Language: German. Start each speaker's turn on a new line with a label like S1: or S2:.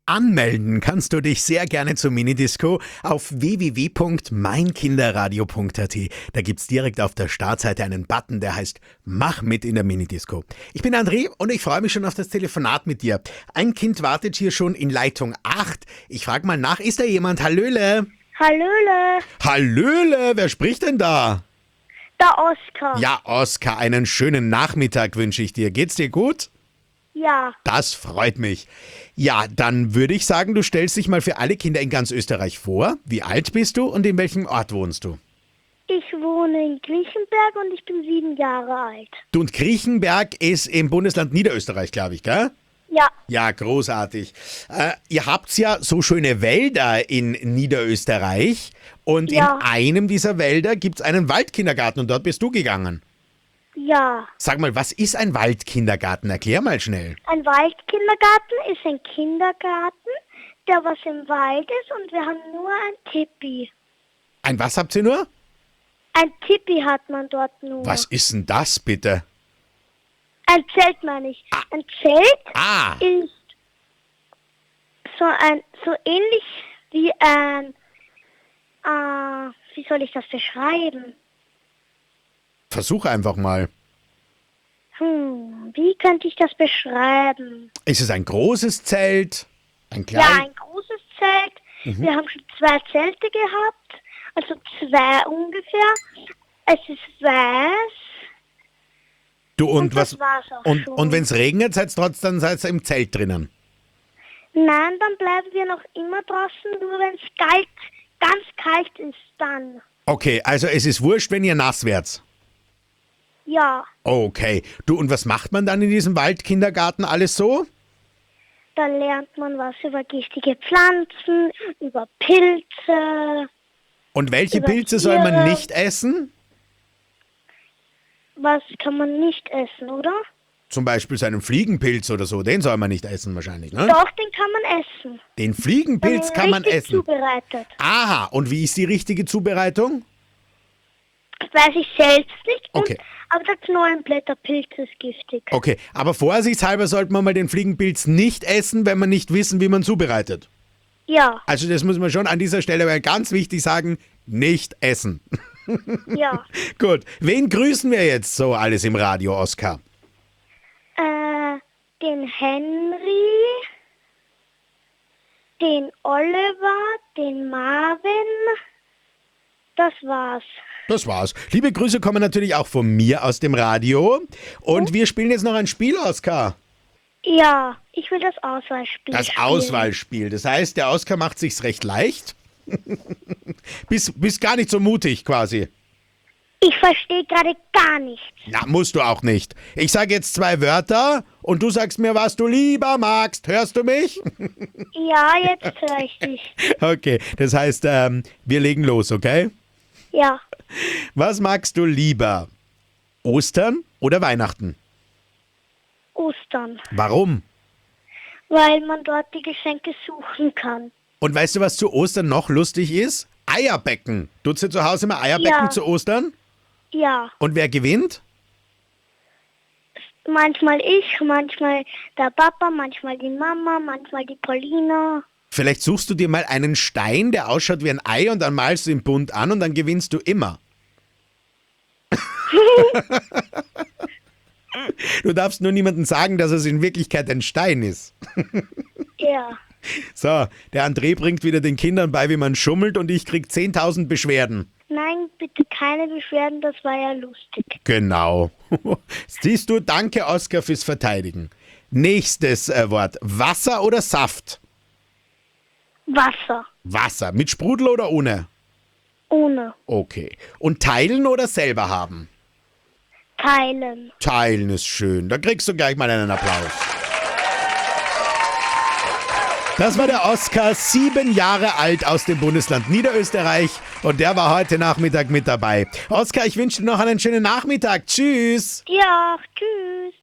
S1: Anmelden kannst du dich sehr gerne zur Minidisco auf www.meinkinderradio.at. Da gibt's direkt auf der Startseite einen Button, der heißt Mach mit in der Minidisco. Ich bin André und ich freue mich schon auf das Telefonat mit dir. Ein Kind wartet hier schon in Leitung 8. Ich frage mal nach, ist da jemand? Hallöle?
S2: Hallöle,
S1: Hallöle, wer spricht denn da?
S2: der Oskar.
S1: Ja, Oskar, einen schönen Nachmittag wünsche ich dir. Geht's dir gut?
S2: Ja,
S1: Das freut mich. Ja, dann würde ich sagen, du stellst dich mal für alle Kinder in ganz Österreich vor. Wie alt bist du und in welchem Ort wohnst du?
S2: ich wohne in Griechenberg und ich bin 7 Jahre alt.
S1: Du, und Griechenberg ist im Bundesland Niederösterreich, glaube ich, gell?
S2: Ja,
S1: Ja, großartig. Ihr habt ja so schöne Wälder in Niederösterreich und
S2: Ja.
S1: in einem dieser Wälder gibt es einen Waldkindergarten und dort bist du gegangen.
S2: ja.
S1: Sag mal, was ist ein Waldkindergarten? Erklär mal schnell.
S2: Ein Waldkindergarten ist ein Kindergarten, der was im Wald ist und wir haben nur ein Tipi.
S1: Ein was habt ihr nur?
S2: Ein Tipi hat man dort nur.
S1: Was ist denn das bitte?
S2: Ein Zelt meine ich. Ein Zelt
S1: Ah,
S2: ist so ähnlich wie ein, wie soll ich das beschreiben?
S1: versuch einfach mal.
S2: Wie könnte ich das beschreiben?
S1: Ist es ein großes Zelt? Ein kleines?
S2: Ja, ein großes Zelt. Wir haben schon 2 Zelte gehabt, also 2 ungefähr. Es ist weiß.
S1: Du, und
S2: Und das
S1: was?
S2: war's auch
S1: Und,
S2: schon.
S1: und wenn es regnet, seid ihr im Zelt drinnen.
S2: Nein, dann bleiben wir noch immer draußen, nur wenn es kalt, ganz kalt ist, dann.
S1: Okay, also es ist wurscht, wenn ihr nass werdet.
S2: Ja,
S1: Okay. Du, und was macht man dann in diesem Waldkindergarten alles so?
S2: dann lernt man was über giftige Pflanzen, über Pilze.
S1: Und welche
S2: Über
S1: Pilze soll man
S2: Tiere.
S1: nicht essen?
S2: Was kann man nicht essen, oder?
S1: Zum Beispiel so einen Fliegenpilz oder so, den soll man nicht essen wahrscheinlich, ne?
S2: Doch, den kann man essen.
S1: Den
S2: Wenn
S1: Fliegenpilz
S2: er
S1: kann man
S2: richtig
S1: essen.
S2: zubereitet.
S1: Aha, und wie ist die richtige Zubereitung?
S2: Das weiß ich selbst nicht.
S1: Okay.
S2: Aber der Knollenblätterpilz ist giftig.
S1: Okay, aber vorsichtshalber sollte man mal den Fliegenpilz nicht essen, wenn man nicht wissen, wie man zubereitet.
S2: Ja,
S1: Also das muss man schon an dieser Stelle mal ganz wichtig sagen, nicht essen.
S2: ja.
S1: Gut, wen grüßen wir jetzt so alles im Radio, Oskar?
S2: Den Henry, den Oliver, den Marvin. Das war's.
S1: Das war's. Liebe Grüße kommen natürlich auch von mir aus dem Radio. Und wir spielen jetzt noch ein Spiel, Oskar.
S2: Ja, ich will das Auswahlspiel
S1: Das
S2: spielen.
S1: Auswahlspiel. Das heißt, der Oskar macht sich's recht leicht. Bist gar nicht so mutig quasi.
S2: Ich verstehe gerade gar nichts.
S1: Na, musst du auch nicht. Ich sage jetzt 2 Wörter und du sagst mir, was du lieber magst. Hörst du mich?
S2: Ja, jetzt höre ich dich.
S1: Okay, das heißt, wir legen los, okay?
S2: Ja,
S1: Was magst du lieber? Ostern oder Weihnachten?
S2: Ostern.
S1: Warum?
S2: Weil man dort die Geschenke suchen kann.
S1: Und weißt du, was zu Ostern noch lustig ist? Eierbecken. Tutst du zu Hause immer Eierbecken
S2: Ja.
S1: zu Ostern?
S2: Ja,
S1: Und wer gewinnt?
S2: manchmal ich, manchmal der Papa, manchmal die Mama, manchmal die Paulina.
S1: Vielleicht suchst du dir mal einen Stein, der ausschaut wie ein Ei und dann malst du ihn bunt an und dann gewinnst du immer. Du darfst nur niemandem sagen, dass es in Wirklichkeit ein Stein ist.
S2: Ja,
S1: So, der André bringt wieder den Kindern bei, wie man schummelt und ich krieg 10.000 Beschwerden.
S2: nein, bitte keine Beschwerden, das war ja lustig.
S1: Genau. Siehst du, danke Oskar fürs Verteidigen. Nächstes Wort. Wasser oder Saft?
S2: Wasser,
S1: Wasser. Mit Sprudel oder ohne?
S2: ohne
S1: Okay. Und teilen oder selber haben?
S2: Teilen.
S1: Teilen ist schön. Da kriegst du gleich mal einen Applaus. Das war der Oskar, 7 Jahre alt aus dem Bundesland Niederösterreich und der war heute Nachmittag mit dabei. Oskar, ich wünsche dir noch einen schönen Nachmittag. Tschüss.
S2: Ja, tschüss.